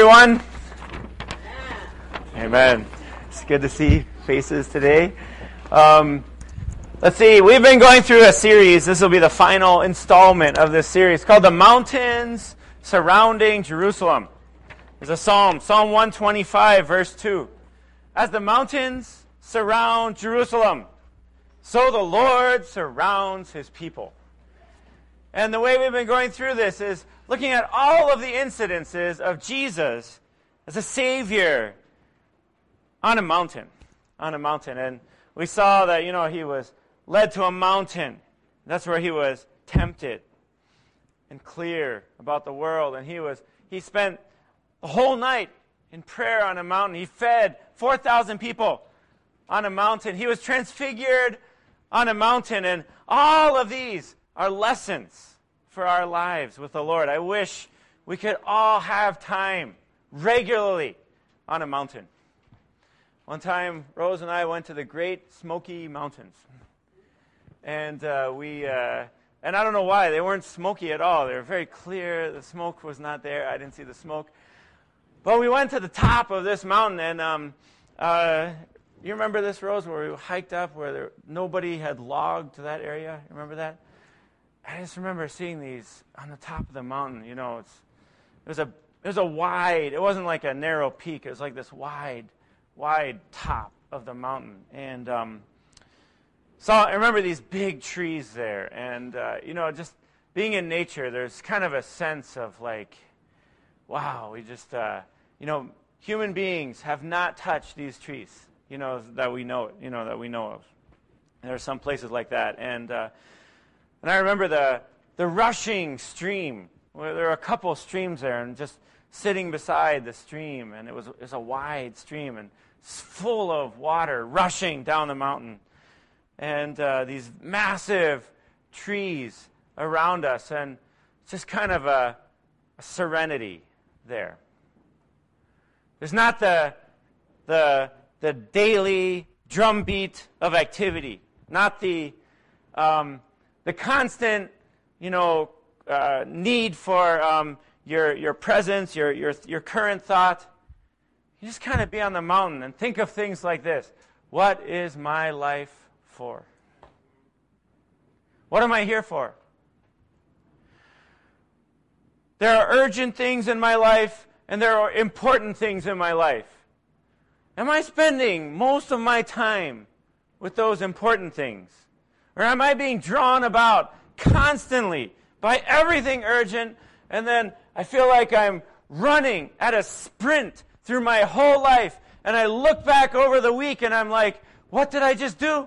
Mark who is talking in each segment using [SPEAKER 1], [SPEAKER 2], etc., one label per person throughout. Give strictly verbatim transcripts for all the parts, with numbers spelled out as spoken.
[SPEAKER 1] everyone? Amen. It's good to see faces today. Um, let's see, we've been going through a series. This will be the final installment of this series called The Mountains Surrounding Jerusalem. There's a psalm, Psalm one twenty-five, verse two. As the mountains surround Jerusalem, so the Lord surrounds his people. And the way we've been going through this is looking at all of the incidences of Jesus as a Savior on a mountain. On a mountain. And we saw that, you know, he was led to a mountain. That's where he was tempted and clear about the world. And he was he spent the whole night in prayer on a mountain. He fed four thousand people on a mountain. He was transfigured on a mountain. And all of these are lessons for our lives with the Lord. I wish we could all have time regularly on a mountain. One time, Rose and I went to the Great Smoky Mountains. And uh, we, uh, and I don't know why, they weren't smoky at all. They were very clear. The smoke was not there. I didn't see the smoke. But we went to the top of this mountain, and um, uh, you remember this, Rose, where we hiked up, where there, nobody had logged to that area? You remember that? I just remember seeing these on the top of the mountain. You know, it's, it was a it was a wide. It wasn't like a narrow peak. It was like this wide, wide top of the mountain. And um, so I remember these big trees there, and uh, you know, just being in nature, there's kind of a sense of like, wow, we just, uh, you know, human beings have not touched these trees. You know that we know, you know that we know of. And there are some places like that, and. Uh, And I remember the the rushing stream. Well, there were a couple streams there, and just sitting beside the stream, and it was, it was a wide stream, and it's full of water rushing down the mountain. And uh, these massive trees around us, and just kind of a, a serenity there. There's not the the the daily drumbeat of activity, not the um, The constant, you know, uh, need for um, your your presence, your your your current thought. You just kind of be on the mountain and think of things like this: what is my life for? What am I here for? There are urgent things in my life, and there are important things in my life. Am I spending most of my time with those important things? Or am I being drawn about constantly by everything urgent, and then I feel like I'm running at a sprint through my whole life, and I look back over the week and I'm like, what did I just do?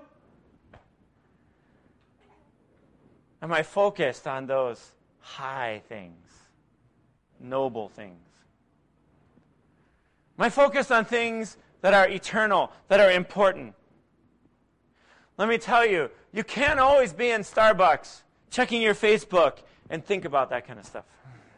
[SPEAKER 1] Am I focused on those high things, noble things? Am I focused on things that are eternal, that are important? Let me tell you, you can't always be in Starbucks checking your Facebook and think about that kind of stuff.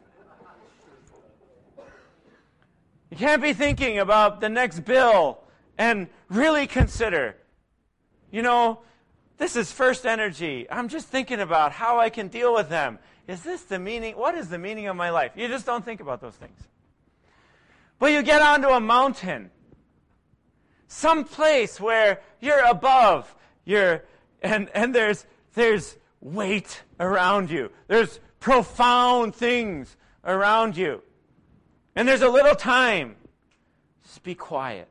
[SPEAKER 1] You can't be thinking about the next bill and really consider, you know, this is First Energy. I'm just thinking about how I can deal with them. Is this the meaning? What is the meaning of my life? You just don't think about those things. But you get onto a mountain, some place where you're above. You're, and and there's there's weight around you. There's profound things around you. And there's a little time. Just be quiet.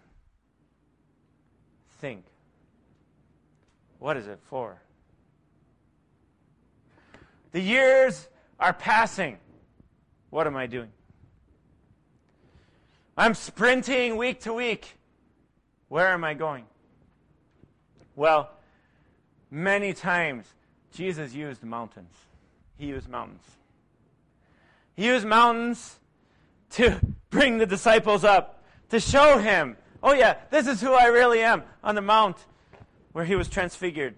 [SPEAKER 1] Think. What is it for? The years are passing. What am I doing? I'm sprinting week to week. Where am I going? Well, many times, Jesus used mountains. He used mountains. He used mountains to bring the disciples up, to show him, oh yeah, this is who I really am, on the mount where he was transfigured.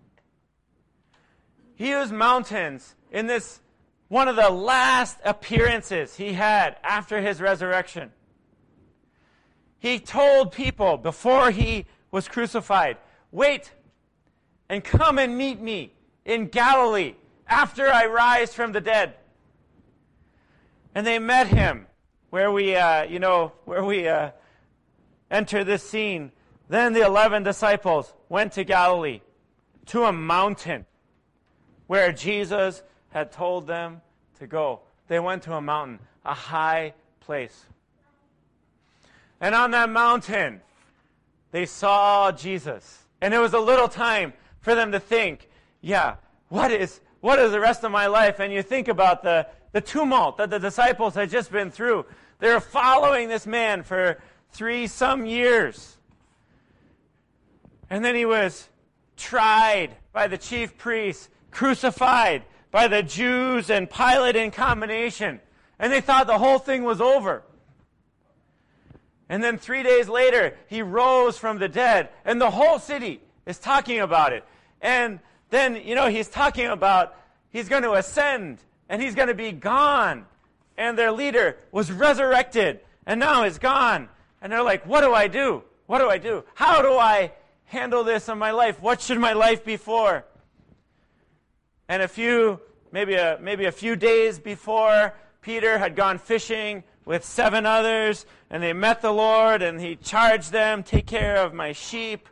[SPEAKER 1] He used mountains in this, one of the last appearances he had after his resurrection. He told people before he was crucified, wait and come and meet me in Galilee after I rise from the dead. And they met him where we, uh, you know, where we uh, enter this scene. Then the eleven disciples went to Galilee, to a mountain where Jesus had told them to go. They went to a mountain, a high place. And on that mountain, they saw Jesus. And it was a little time for them to think, yeah, what is what is the rest of my life? And you think about the, the tumult that the disciples had just been through. They were following this man for three some years. And then he was tried by the chief priests, crucified by the Jews and Pilate in combination. And they thought the whole thing was over. And then three days later, he rose from the dead. And the whole city is talking about it. And then, you know, he's talking about he's going to ascend and he's going to be gone. And their leader was resurrected and now is gone. And they're like, what do I do? What do I do? How do I handle this in my life? What should my life be for? And a few, maybe a, maybe a few days before, Peter had gone fishing with seven others, and they met the Lord, and he charged them, take care of my sheep.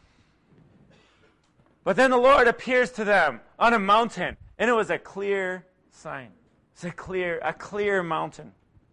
[SPEAKER 1] But then the Lord appears to them on a mountain, and it was a clear sign. It's a clear, a clear mountain.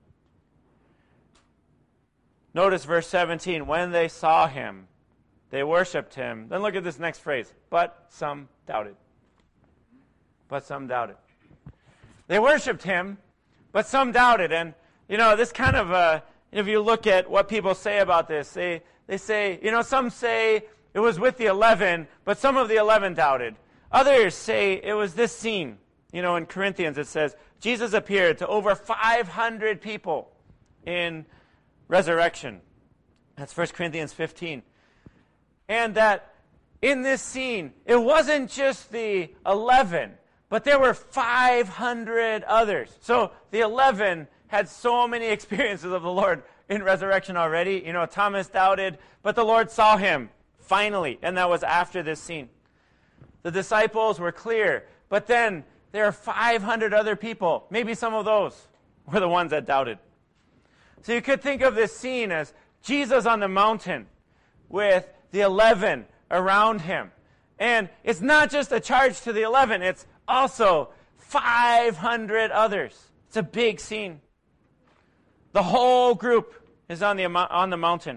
[SPEAKER 1] Notice verse seventeen, when they saw him, they worshipped him. Then look at this next phrase, but some doubted. But some doubted. They worshipped him, but some doubted. And, you know, this kind of, uh, if you look at what people say about this, they, they say, you know, some say it was with the eleven, but some of the eleven doubted. Others say it was this scene. You know, in Corinthians it says, Jesus appeared to over five hundred people in resurrection. That's First Corinthians fifteen. And that in this scene, it wasn't just the eleven, but there were five hundred others. So the eleven had so many experiences of the Lord in resurrection already. You know, Thomas doubted, but the Lord saw him finally, and that was after this scene. The disciples were clear, but then there are five hundred other people. Maybe some of those were the ones that doubted. So you could think of this scene as Jesus on the mountain with the eleven around him. And it's not just a charge to the eleven, it's also five hundred others. It's a big scene. The whole group is on the on the mountain.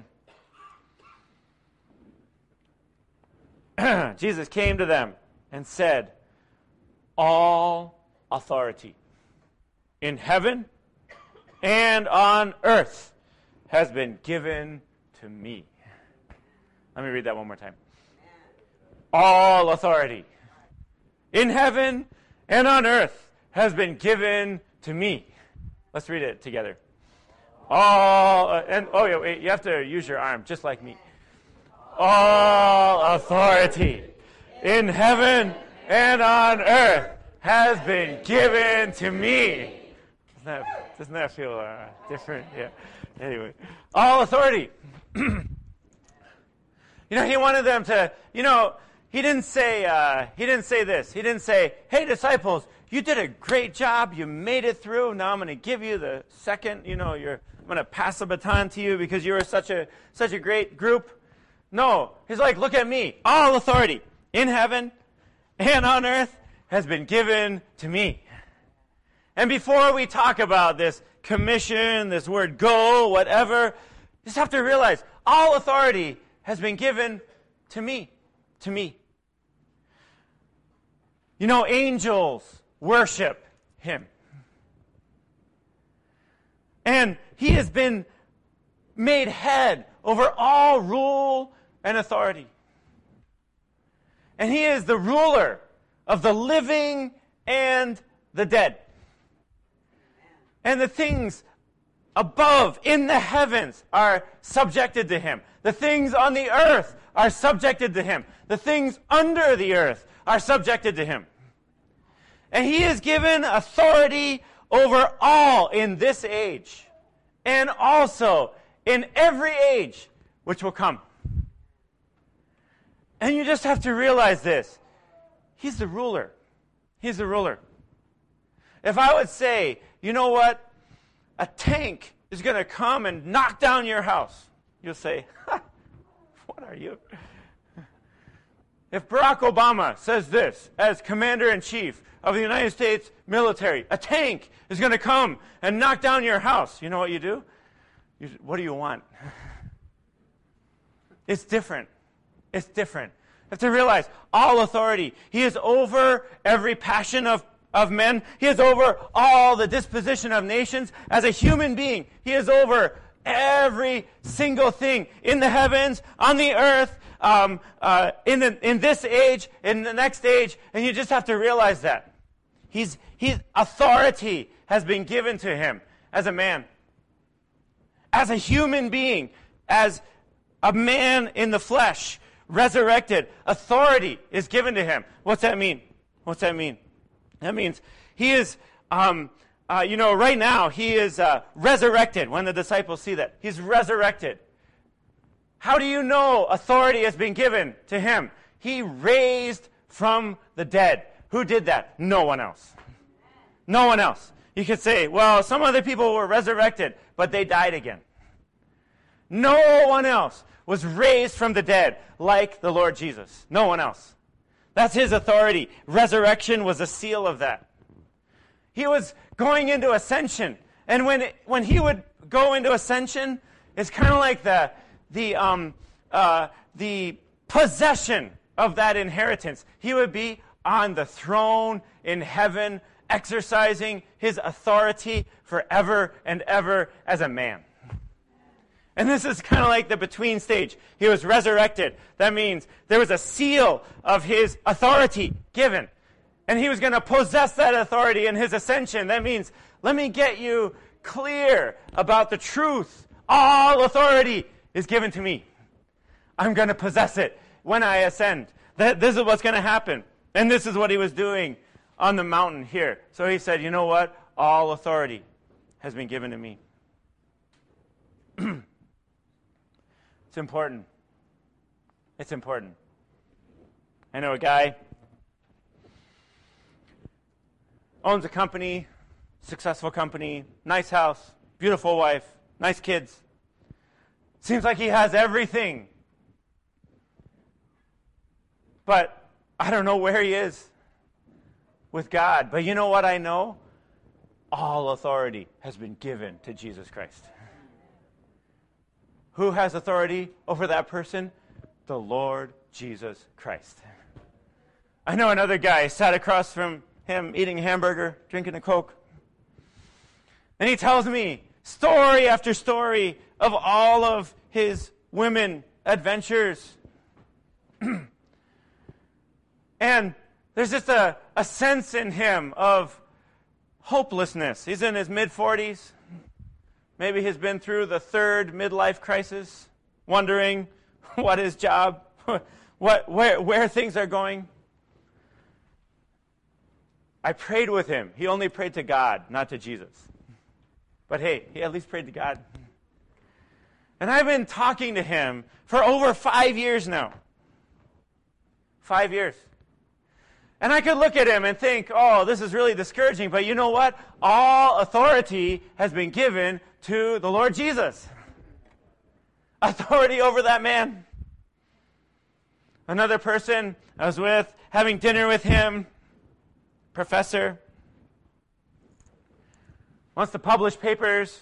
[SPEAKER 1] Jesus came to them and said, all authority in heaven and on earth has been given to me. Let me read that one more time. All authority in heaven and on earth has been given to me. Let's read it together. All, uh, and oh yeah, wait, you have to use your arm just like me. All authority in heaven and on earth has been given to me. Doesn't that, doesn't that feel uh, different? Yeah. Anyway, all authority. You know, he wanted them to, you know, he didn't say, uh, he didn't say this. He didn't say, hey, disciples, you did a great job. You made it through. Now I'm going to give you the second, you know, you're, I'm going to pass the baton to you because you were such a, such a great group. No, he's like, look at me. All authority in heaven and on earth has been given to me. And before we talk about this commission, this word go, whatever, you just have to realize all authority has been given to me. To me. You know, angels worship him. And he has been made head over all rule and authority. And he is the ruler of the living and the dead. And the things above in the heavens are subjected to him. The things on the earth are subjected to him. The things under the earth are subjected to him. And he is given authority over all in this age and also in every age which will come. And you just have to realize this. He's the ruler. He's the ruler. If I would say, you know what? A tank is going to come and knock down your house. You'll say, ha, what are you? If Barack Obama says this as commander-in-chief of the United States military, a tank is going to come and knock down your house, you know what you do? You, what do you want? It's different. It's different. You have to realize all authority. He is over every passion of, of men. He is over all the disposition of nations. As a human being, he is over every single thing in the heavens, on the earth, um, uh, in the, in this age, in the next age, and you just have to realize that. He's, he's, authority has been given to him as a man. As a human being, as a man in the flesh, resurrected, authority is given to him. What's that mean? What's that mean? That means he is, um, uh, you know, right now, he is uh, resurrected when the disciples see that. He's resurrected. How do you know authority has been given to him? He raised from the dead. Who did that? No one else. No one else. You could say, well, some other people were resurrected, but they died again. No one else was raised from the dead like the Lord Jesus. No one else. That's his authority. Resurrection was a seal of that. He was going into ascension. And when it, when he would go into ascension, it's kind of like the the um uh the possession of that inheritance. He would be on the throne in heaven, exercising his authority forever and ever as a man. And this is kind of like the between stage. He was resurrected. That means there was a seal of his authority given. And he was going to possess that authority in his ascension. That means, let me get you clear about the truth. All authority is given to me. I'm going to possess it when I ascend. That this is what's going to happen. And this is what he was doing on the mountain here. So he said, you know what? All authority has been given to me. It's important. It's important. I know a guy owns a company, successful company, nice house, beautiful wife, nice kids. Seems like he has everything. But I don't know where he is with God. But you know what I know? All authority has been given to Jesus Christ. Who has authority over that person? The Lord Jesus Christ. I know another guy sat across from him eating a hamburger, drinking a Coke. And he tells me story after story of all of his women adventures. And there's just a, a sense in him of hopelessness. He's in his mid-forties. Maybe he's been through the third midlife crisis, wondering what his job, what where where things are going. I prayed with him. He only prayed to God, not to Jesus. But hey, he at least prayed to God. And I've been talking to him for over five years now. Five years. And I could look at him and think, oh, this is really discouraging. But you know what? All authority has been given to the Lord Jesus. Authority over that man. Another person I was with, having dinner with him, professor, wants to publish papers.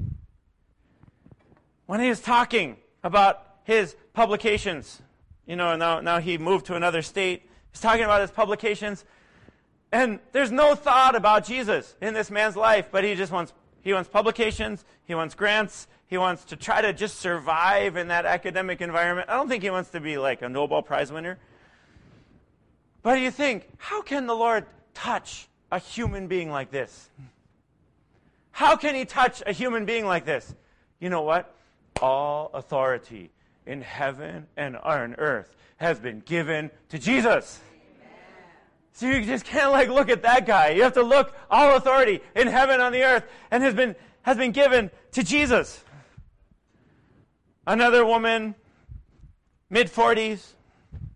[SPEAKER 1] When he was talking about his publications, you know, now, now he moved to another state. He's talking about his publications. And there's no thought about Jesus in this man's life, but he just wants he wants publications, he wants grants, he wants to try to just survive in that academic environment. I don't think he wants to be like a Nobel Prize winner. But you think, how can the Lord touch a human being like this? How can he touch a human being like this? You know what? All authority in heaven and on earth has been given to Jesus. Amen. So you just can't like look at that guy. You have to look, all authority in heaven and on the earth and has been has been given to Jesus. Another woman, mid-forties,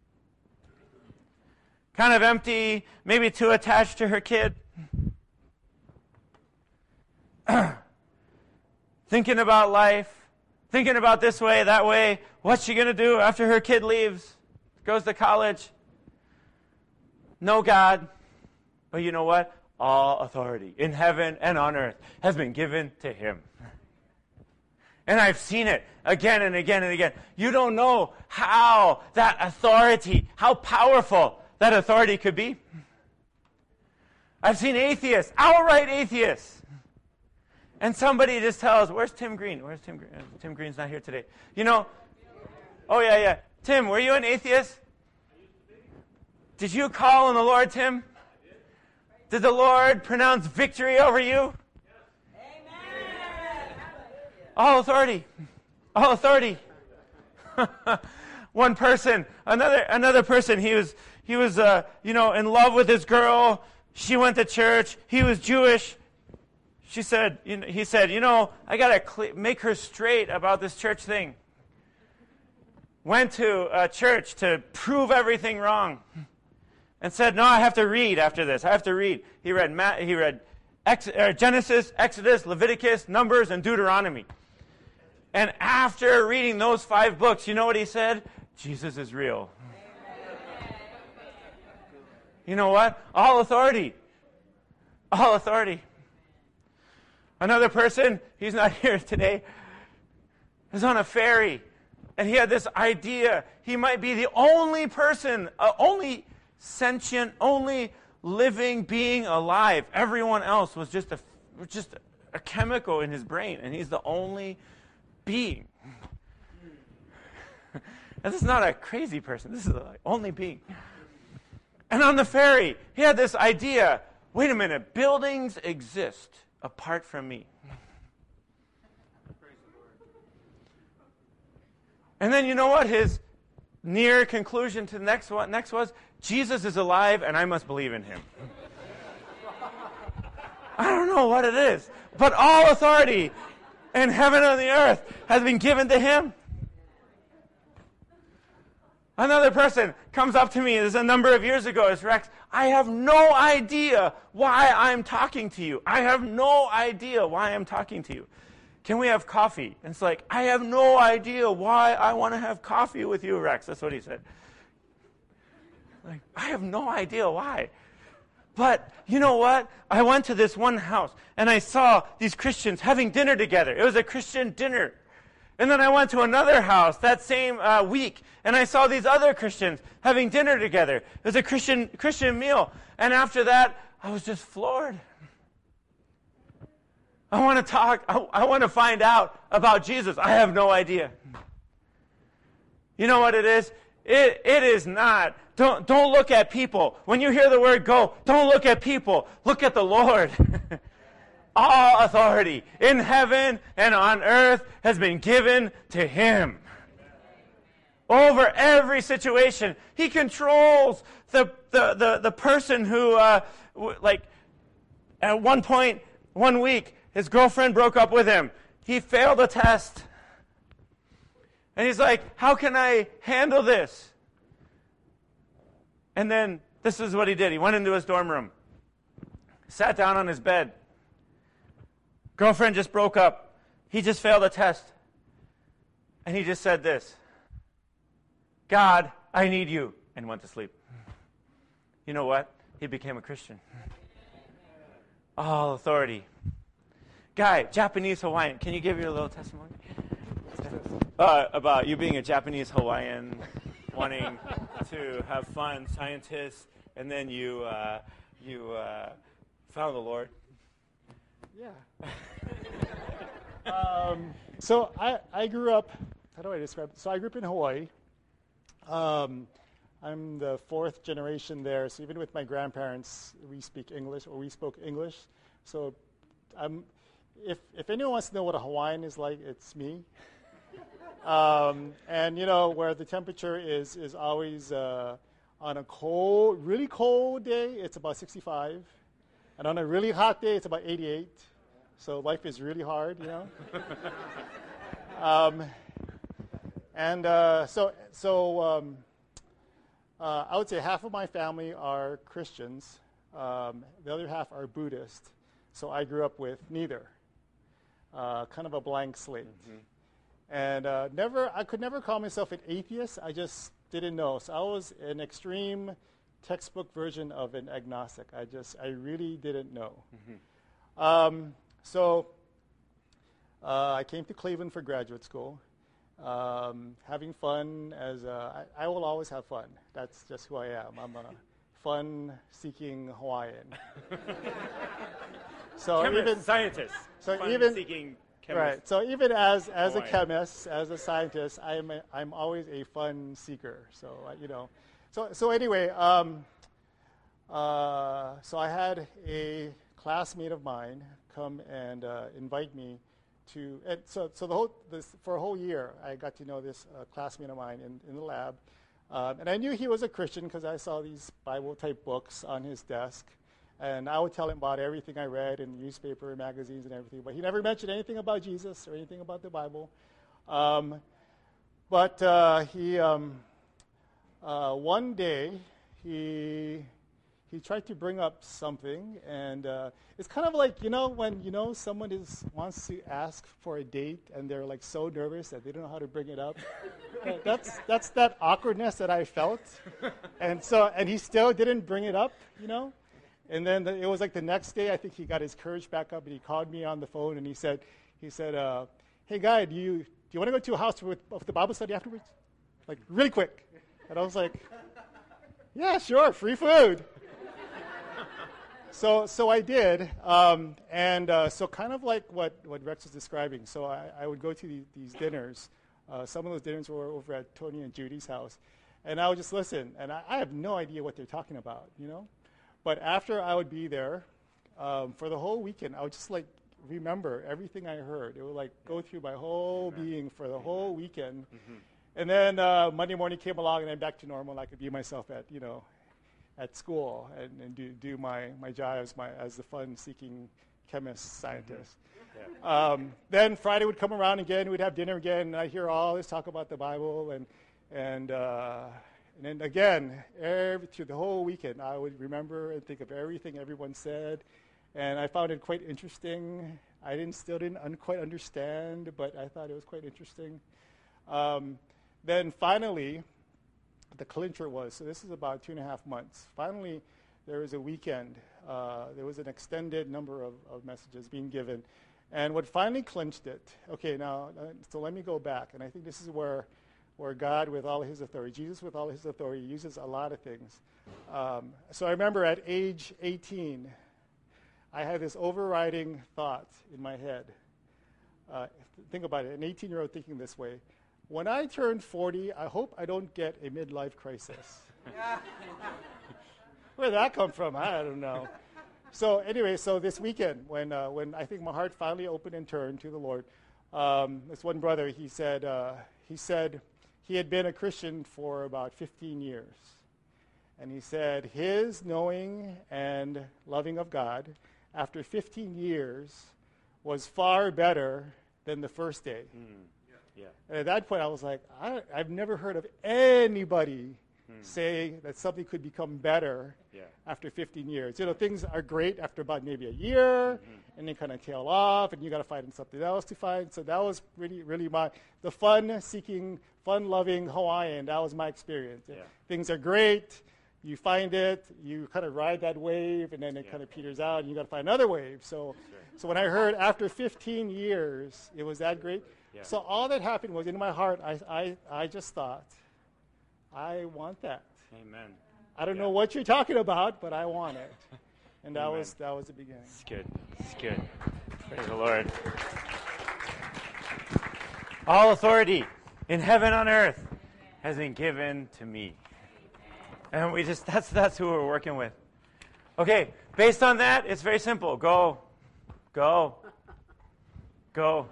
[SPEAKER 1] kind of empty, maybe too attached to her kid. thinking about life, thinking about this way, that way. What's she going to do after her kid leaves, goes to college? No God. But you know what? All authority in heaven and on earth has been given to him. And I've seen it again and again and again. You don't know how that authority, how powerful that authority could be. I've seen atheists, outright atheists. And somebody just tells, where's Tim Green? Where's Tim Green? Tim Green's not here today. You know, oh yeah, yeah. Tim, were you an atheist? Did you call on the Lord, Tim? Did the Lord pronounce victory over you?
[SPEAKER 2] Amen.
[SPEAKER 1] All authority. All authority. One person, another another person, he was he was uh, you know, in love with this girl. She went to church. He was Jewish. She said, you know, he said, you know, I got to cl- make her straight about this church thing. Went to a church to prove everything wrong. And said, no, I have to read after this. I have to read. He read Ma- he read Ex- uh, Genesis, Exodus, Leviticus, Numbers, and Deuteronomy. And after reading those five books, you know what he said? Jesus is real. You know what? All authority. All authority. Another person, he's not here today, is on a ferry. And he had this idea. He might be the only person, uh, only sentient, only living being alive. Everyone else was just a was just a chemical in his brain, and he's the only being. And this is not a crazy person. This is the only being. And on the ferry, he had this idea. Wait a minute, buildings exist apart from me. And then you know what his near conclusion to the next one next was? Jesus is alive and I must believe in him. I don't know what it is, but all authority in heaven and the earth has been given to him. Another person comes up to me, this is a number of years ago, is Rex, I have no idea why I'm talking to you. I have no idea why I'm talking to you. Can we have coffee? And it's like, I have no idea why I want to have coffee with you, Rex. That's what he said. Like, I have no idea why. But you know what? I went to this one house, and I saw these Christians having dinner together. It was a Christian dinner. And then I went to another house that same uh, week, and I saw these other Christians having dinner together. It was a Christian Christian meal. And after that, I was just floored. I want to talk, I, I want to find out about Jesus. I have no idea. You know what it is? It, it is not. Don't, don't look at people. When you hear the word go, don't look at people. Look at the Lord. All authority in heaven and on earth has been given to him. Over every situation. He controls the, the, the, the person who, uh, like, at one point, one week, his girlfriend broke up with him. He failed a test. And he's like, how can I handle this? And then this is what he did. He went into his dorm room, sat down on his bed. Girlfriend just broke up. He just failed a test. And he just said this, God, I need you, and went to sleep. You know what? He became a Christian. All authority. Guy, Japanese Hawaiian. Can you give your little testimony? Uh, about you being a Japanese Hawaiian, wanting to have fun, scientists, and then you uh, you uh, found the Lord.
[SPEAKER 3] Yeah. um, so I, I grew up, how do I describe it? So I grew up in Hawaii. Um, I'm the fourth generation there, so even with my grandparents, we speak English, or we spoke English. So I'm, if if anyone wants to know what a Hawaiian is like, it's me. Um, and, you know, where the temperature is, is always uh, on a cold, really cold day, it's about sixty-five. And on a really hot day, it's about eighty-eight. So life is really hard, you know. um, and uh, so so um, uh, I would say half of my family are Christians. Um, the other half are Buddhist. So I grew up with neither. uh, kind of a blank slate. Mm-hmm. And uh, never, I could never call myself an atheist. I just didn't know. So I was an extreme textbook version of an agnostic. I just, I really didn't know. Mm-hmm. Um, so uh, I came to Cleveland for graduate school, um, having fun as a, I, I will always have fun. That's just who I am. I'm a fun-seeking Hawaiian. So
[SPEAKER 1] chemist,
[SPEAKER 3] even
[SPEAKER 1] scientist,
[SPEAKER 3] so
[SPEAKER 1] fun-seeking chemist.
[SPEAKER 3] Right. So even as as
[SPEAKER 1] Hawaiian.
[SPEAKER 3] a chemist, as a scientist, I'm a, I'm always a fun seeker. So uh, you know, so so anyway, um, uh, so I had a classmate of mine come and uh, invite me to. And so so the whole this for a whole year, I got to know this uh, classmate of mine in in the lab, um, and I knew he was a Christian because I saw these Bible type books on his desk. And I would tell him about everything I read in the newspaper and magazines and everything. But he never mentioned anything about Jesus or anything about the Bible. Um, but uh, he, um, uh, one day, he he tried to bring up something. And uh, it's kind of like, you know, when, you know, someone is wants to ask for a date and they're like so nervous that they don't know how to bring it up. uh, that's that's that awkwardness that I felt. And so, and he still didn't bring it up, you know. And then the, it was like the next day, I think he got his courage back up, and he called me on the phone, and he said, "He said, uh, hey guy, do you do you want to go to a house with, with the Bible study afterwards, like really quick?" And I was like, "Yeah, sure, free food." so so I did, um, and uh, so kind of like what, what Rex was describing. So I, I would go to the, these dinners. Uh, some of those dinners were over at Tony and Judy's house, and I would just listen, and I, I have no idea what they're talking about, you know. But after I would be there, um, for the whole weekend, I would just like remember everything I heard. It would like go through my whole Amen. being for the whole weekend. Mm-hmm. And then uh, Monday morning came along, and I'm back to normal. And I could be myself at you know, at school and, and do do my my job as my as the fun-seeking chemist scientist. Mm-hmm. Yeah. Um, then Friday would come around again. We'd have dinner again, and I'd hear all this talk about the Bible and and. Uh, And then again, every, through the whole weekend, I would remember and think of everything everyone said, and I found it quite interesting. I didn't still didn't un- quite understand, but I thought it was quite interesting. Um, then finally, the clincher was, so this is about two and a half months. Finally, there was a weekend. Uh, there was an extended number of, of messages being given, and what finally clinched it. Okay, now uh, so let me go back, and I think this is where. where God, with all his authority, Jesus with all his authority, uses a lot of things. Um, so I remember at age eighteen, I had this overriding thought in my head. Uh, think about it, an eighteen-year-old thinking this way. When I turn forty, I hope I don't get a midlife crisis. Where'd that come from? I don't know. So anyway, so this weekend, when uh, when I think my heart finally opened and turned to the Lord, um, this one brother, he said, uh, he said, he had been a Christian for about fifteen years. And he said his knowing and loving of God after fifteen years was far better than the first day. Mm. Yeah. Yeah. And at that point, I was like, I, I've never heard of anybody mm. say that something could become better yeah. after fifteen years. You know, things are great after about maybe a year, mm-hmm. and they kind of tail off, and you got to find something else to find. So that was really, really my, the fun-seeking, fun-loving Hawaiian, that was my experience. Yeah. Things are great. You find it, you kind of ride that wave, and then it yeah. kind of peters out, and you got to find another wave. So, right. so when I heard after fifteen years, it was that great. Yeah. So all that happened was in my heart, I, I, I just thought, I want that.
[SPEAKER 1] Amen.
[SPEAKER 3] I don't
[SPEAKER 1] yeah.
[SPEAKER 3] know what you're talking about, but I want it. And that
[SPEAKER 1] Amen.
[SPEAKER 3] was that was the beginning.
[SPEAKER 1] It's good. It's good. Praise the Lord. All authority in heaven and on earth has been given to me. And we just that's that's who we're working with. Okay, based on that, it's very simple. Go. Go. Go.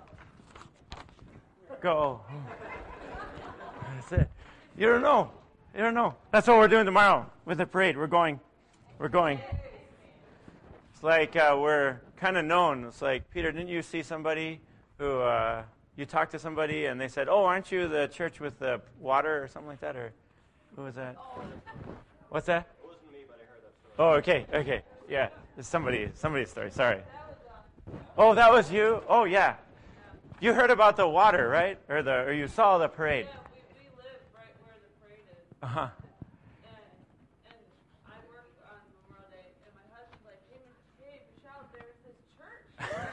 [SPEAKER 1] Go. That's it. You don't know. You don't know. That's what we're doing tomorrow with the parade. We're going. We're going. It's like uh, we're kind of known. It's like, Peter, didn't you see somebody who, uh, you talked to somebody and they said, oh, aren't you the church with the water or something like that? Or who was that? What's that?
[SPEAKER 2] It wasn't me, but I heard that story.
[SPEAKER 1] Oh, okay, okay. Yeah, it's somebody, somebody's story. Sorry. Oh, that was you? Oh, yeah. You heard about the water, right? Or the or you saw the parade.
[SPEAKER 2] Yeah, we, we live right where the parade is.
[SPEAKER 1] Uh-huh.
[SPEAKER 2] And, and I work on Memorial Day, and my husband's like, hey, hey Michelle, there's this church.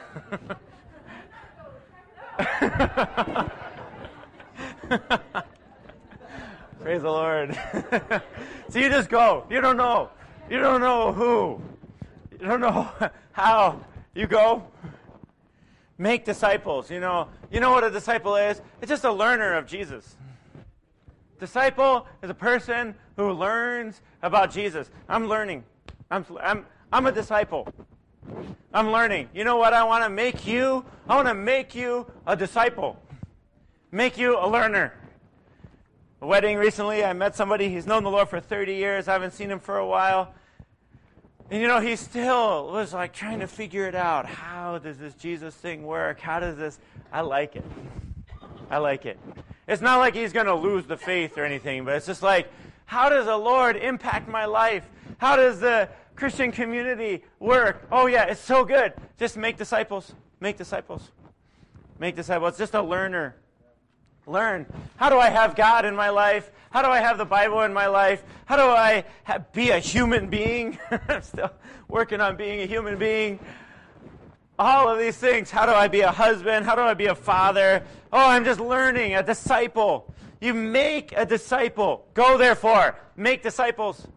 [SPEAKER 1] Praise the Lord. So you just go. You don't know. You don't know who. You don't know how. You go. Make disciples. You know, you know what a disciple is? It's just a learner of Jesus. Disciple is a person who learns about Jesus. I'm learning. I'm, I'm, I'm a disciple. I'm learning. You know what I want to make you? I want to make you a disciple. Make you a learner. A wedding recently, I met somebody, he's known the Lord for thirty years. I haven't seen him for a while. And you know, he still was like trying to figure it out. How does this Jesus thing work? How does this? I like it. I like it. It's not like he's going to lose the faith or anything, but it's just like, how does the Lord impact my life? How does the Christian community work? Oh yeah, it's so good. Just make disciples. Make disciples. Make disciples. It's just a learner. Learn. How do I have God in my life? How do I have the Bible in my life? How do I ha- be a human being? I'm still working on being a human being. All of these things. How do I be a husband? How do I be a father? Oh, I'm just learning. A disciple. You make a disciple. Go therefore. Make disciples.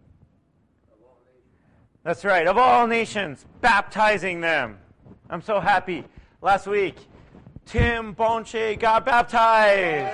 [SPEAKER 1] That's right. Of all nations. Baptizing them. I'm so happy. Last week, Tim Bonche got baptized.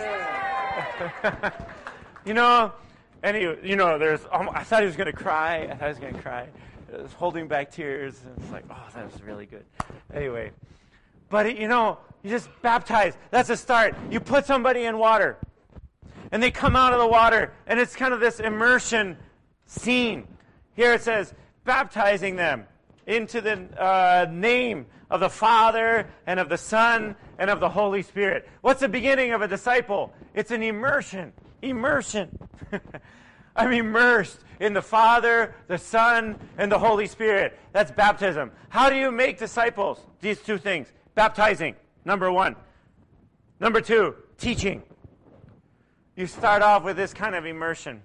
[SPEAKER 1] You know, and he, you know, there's, um, I thought he was going to cry. I thought he was going to cry. I was holding back tears. And it's like, oh, that was really good. Anyway, but you know, you just baptize. That's a start. You put somebody in water, and they come out of the water, and it's kind of this immersion scene. Here it says, baptizing them into the uh, name of the Father and of the Son and of the Holy Spirit. What's the beginning of a disciple? It's an immersion. Immersion. I'm immersed in the Father, the Son, and the Holy Spirit. That's baptism. How do you make disciples? These two things. Baptizing, number one. Number two, teaching. You start off with this kind of immersion.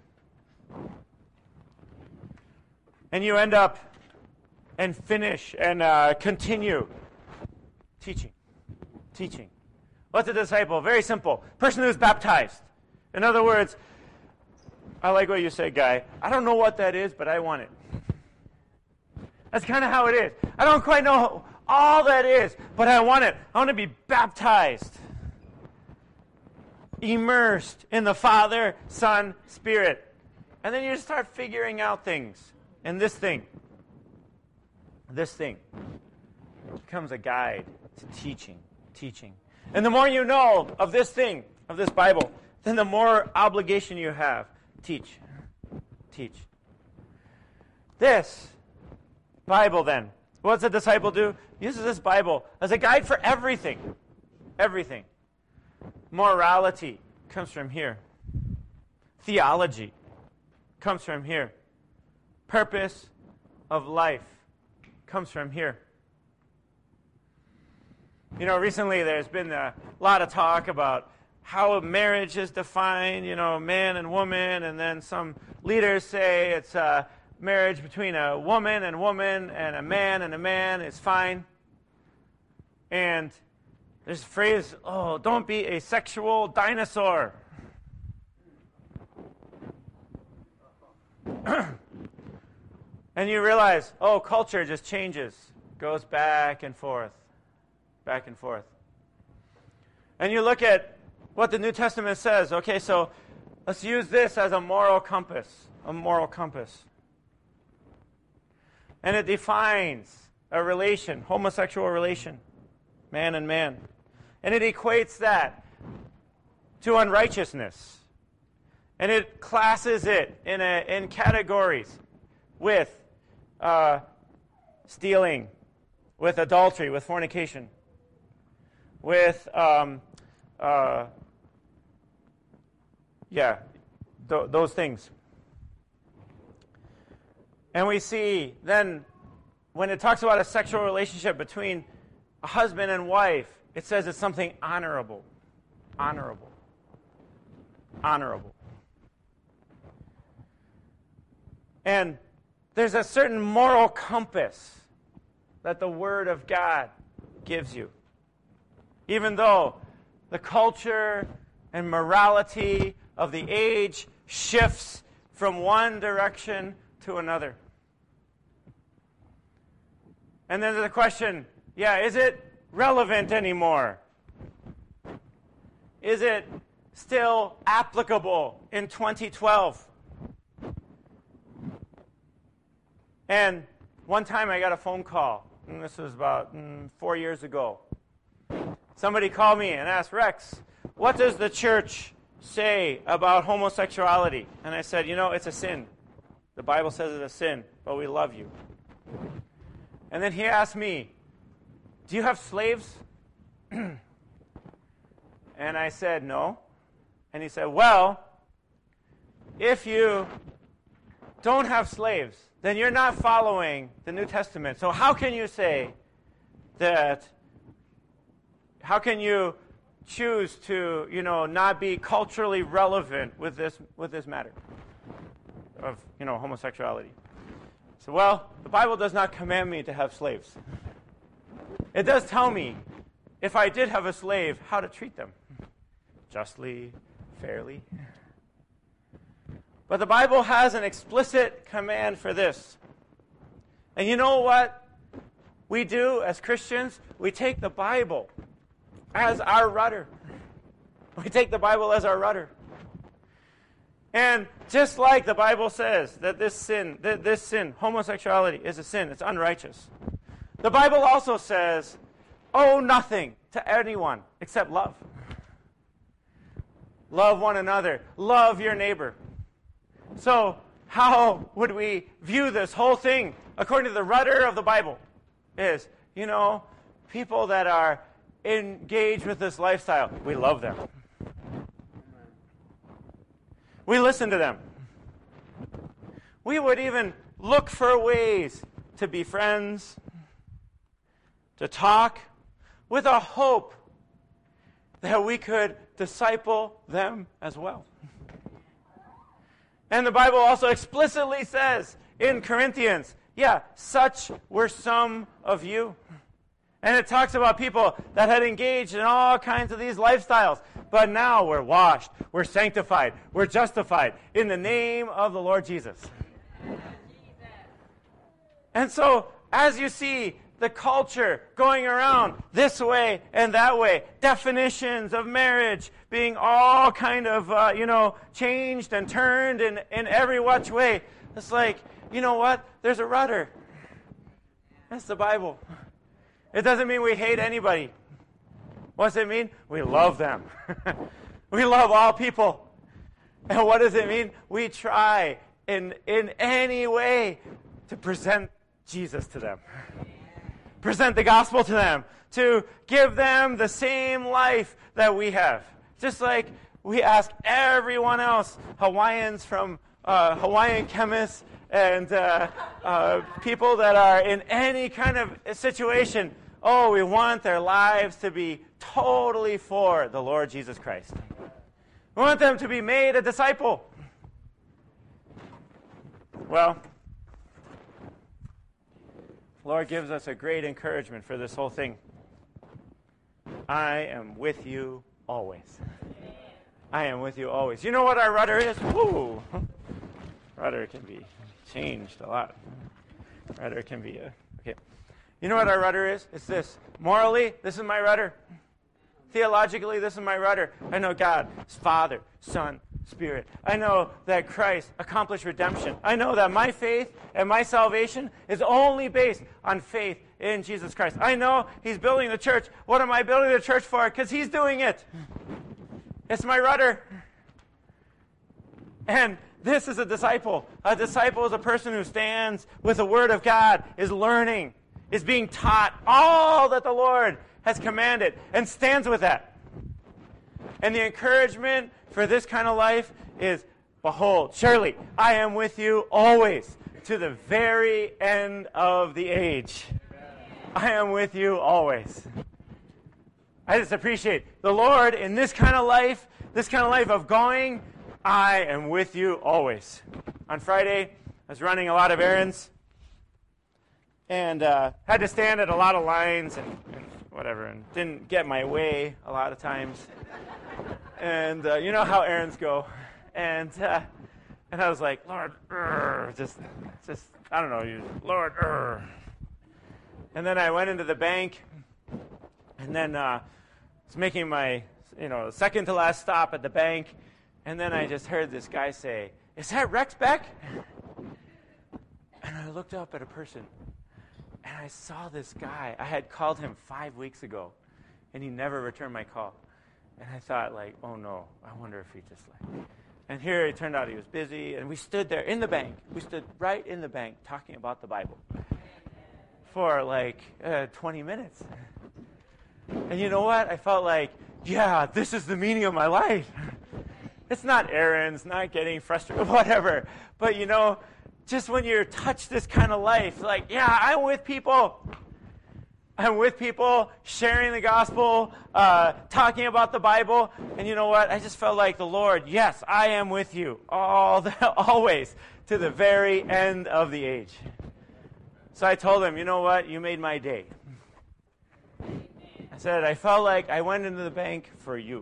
[SPEAKER 1] And you end up and finish and uh, continue teaching. Teaching. What's a disciple? Very simple. Person who's baptized. In other words, I like what you said, Guy. I don't know what that is, but I want it. That's kind of how it is. I don't quite know all that is, but I want it. I want to be baptized. Immersed in the Father, Son, Spirit. And then you start figuring out things. And this thing, this thing becomes a guide to teaching, teaching. And the more you know of this thing, of this Bible, then the more obligation you have. Teach. Teach. This Bible, then. What's a disciple do? Uses this Bible as a guide for everything. Everything. Morality comes from here. Theology comes from here. Purpose of life comes from here. You know, recently there's been a lot of talk about how marriage is defined, you know, man and woman, and then some leaders say it's a marriage between a woman and woman and a man and a man is fine. And there's a phrase, oh, don't be a sexual dinosaur. And you realize, oh, culture just changes, goes back and forth, back and forth. And you look at what the New Testament says. Okay, so let's use this as a moral compass, a moral compass. And it defines a relation, homosexual relation, man and man. And it equates that to unrighteousness. And it classes it in, a, in categories with uh, stealing, with adultery, with fornication, with, um, uh, yeah, th- those things. And we see then when it talks about a sexual relationship between a husband and wife, it says it's something honorable. Honorable. Honorable. And there's a certain moral compass that the Word of God gives you. Even though the culture and morality of the age shifts from one direction to another. And then the question, yeah, is it relevant anymore? Is it still applicable in twenty twelve? And one time I got a phone call, and this was about mm, four years ago. Somebody called me and asked, Rex, what does the church say about homosexuality? And I said, you know, it's a sin. The Bible says it's a sin, but we love you. And then he asked me, do you have slaves? And I said, no. And he said, well, if you don't have slaves, then you're not following the New Testament. So how can you say that, how can you choose to, you know, not be culturally relevant with this with this matter of, you know, homosexuality? So, well, the Bible does not command me to have slaves. It does tell me, if I did have a slave, how to treat them. Justly, fairly. But the Bible has an explicit command for this. And you know what we do as Christians? We take the Bible as our rudder. We take the Bible as our rudder. And just like the Bible says that this sin, that this sin, homosexuality, is a sin, it's unrighteous. The Bible also says, owe nothing to anyone except love. Love one another. Love your neighbor. So, how would we view this whole thing according to the rudder of the Bible? Is, you know, people that are engaged with this lifestyle, we love them. We listen to them. We would even look for ways to be friends, to talk, with a hope that we could disciple them as well. And the Bible also explicitly says in Corinthians, yeah, such were some of you. And it talks about people that had engaged in all kinds of these lifestyles. But now we're washed, we're sanctified, we're justified in the name of the Lord Jesus. And so, as you see the culture going around this way and that way, definitions of marriage being all kind of, uh, you know, changed and turned in, in every which way, it's like, you know what? There's a rudder. That's the Bible. It doesn't mean we hate anybody. What does it mean? We love them. We love all people. And what does it mean? We try in, in any way to present Jesus to them. Present the gospel to them. To give them the same life that we have. Just like we ask everyone else, Hawaiians from uh, Hawaiian chemists and uh, uh, people that are in any kind of situation, oh, we want their lives to be totally for the Lord Jesus Christ. We want them to be made a disciple. Well, the Lord gives us a great encouragement for this whole thing. I am with you always. I am with you always. You know what our rudder is? Woo! Rudder can be changed a lot. Rudder can be a... Okay. You know what our rudder is? It's this. Morally, this is my rudder. Theologically, this is my rudder. I know God is Father, Son, Spirit. I know that Christ accomplished redemption. I know that my faith and my salvation is only based on faith in Jesus Christ. I know He's building the church. What am I building the church for? Because He's doing it. It's my rudder. And this is a disciple. A disciple is a person who stands with the Word of God, is learning, is being taught all that the Lord has commanded, and stands with that. And the encouragement for this kind of life is, behold, surely I am with you always to the very end of the age. I am with you always. I just appreciate the Lord in this kind of life, this kind of life of going, I am with you always. On Friday, I was running a lot of errands and uh, had to stand at a lot of lines and, and whatever, and didn't get my way a lot of times. And uh, you know how errands go. And uh, and I was like, Lord, urgh, just, just, I don't know, you, Lord, urgh. And then I went into the bank, and then uh, was making my, you know, second to last stop at the bank, and then I just heard this guy say, is that Rex Beck? And I looked up at a person, and I saw this guy. I had called him five weeks ago, and he never returned my call. And I thought, like, oh, no, I wonder if he just, like... And here it turned out he was busy, and we stood there in the bank. We stood right in the bank talking about the Bible for, like, uh, twenty minutes. And you know what? I felt like, yeah, this is the meaning of my life. It's not errands, not getting frustrated, whatever. But, you know, just when you're touched this kind of life, like, yeah, I'm with people. I'm with people, sharing the gospel, uh, talking about the Bible. And you know what? I just felt like the Lord, yes, I am with you all the, always to the very end of the age. So I told him, you know what? You made my day. I said, I felt like I went into the bank for you.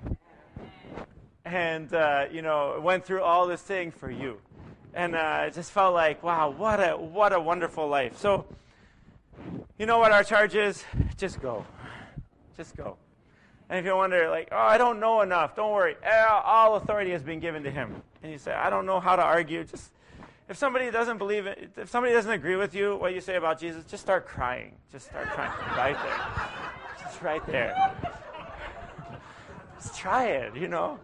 [SPEAKER 1] And, uh, you know, went through all this thing for you. And uh, I just felt like, wow, what a what a wonderful life. So, you know what our charge is? Just go. Just go. And if you wonder, like, oh, I don't know enough, don't worry. All authority has been given to him. And you say, I don't know how to argue. Just, if somebody doesn't believe it, if somebody doesn't agree with you, what you say about Jesus, just start crying. Just start crying right there. Just right there. Just try it, you know.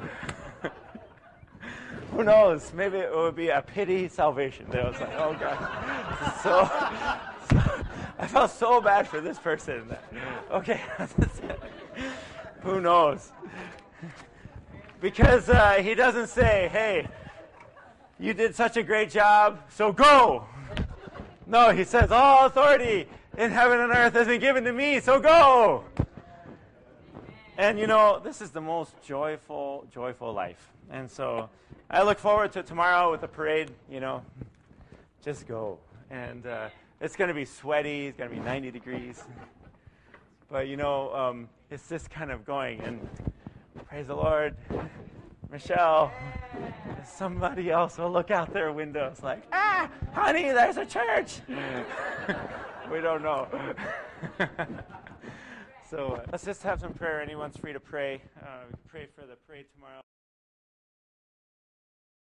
[SPEAKER 1] Who knows? Maybe it would be a pity salvation. They was like, oh, God. So, so, I felt so bad for this person. Okay. Who knows? Because uh, he doesn't say, hey, you did such a great job, so go. No, he says, all authority in heaven and earth has been given to me, so go. And, you know, this is the most joyful, joyful life. And so I look forward to tomorrow with the parade, you know. Just go. And uh, it's going to be sweaty. It's going to be ninety degrees. But, you know, um, it's just kind of going. And praise the Lord, Michelle, somebody else will look out their windows like, ah, honey, there's a church. We don't know. So uh, let's just have some prayer. Anyone's free to pray. Uh, we can pray for the parade tomorrow.